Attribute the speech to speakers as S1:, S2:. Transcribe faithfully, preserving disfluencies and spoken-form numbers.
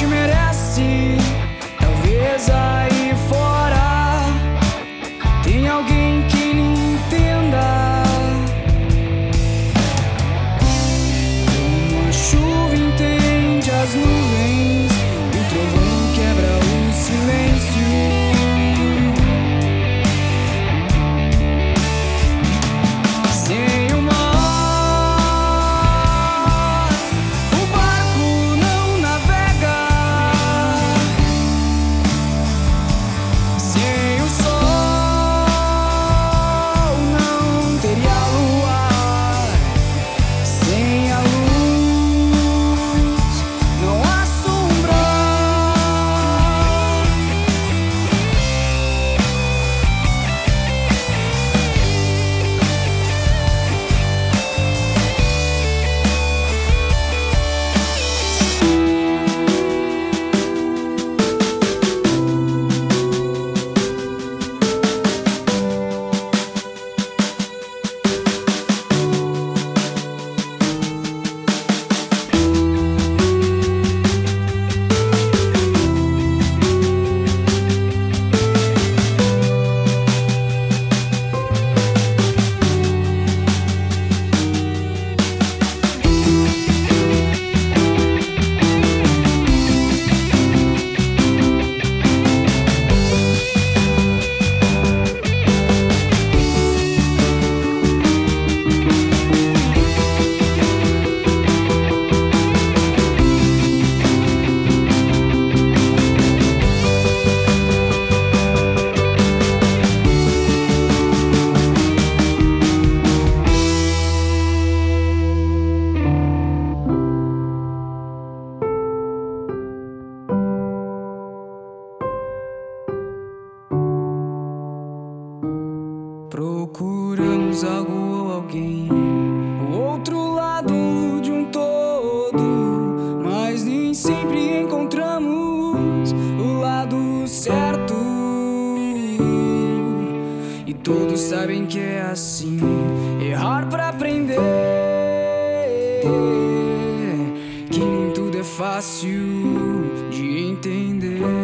S1: gente merece. Talvez aí fora tem alguém que lhe entenda. Como a chuva entende as nuvens e o trovão quebra o silêncio. Sem o mar, o barco não navega. Sem o sol, não teria luar. Sem a luz, não há sombra. Procuramos algo ou alguém, o outro lado de um todo, mas nem sempre encontramos o lado certo. E todos sabem que é assim, errar pra aprender, que nem tudo é fácil de entender.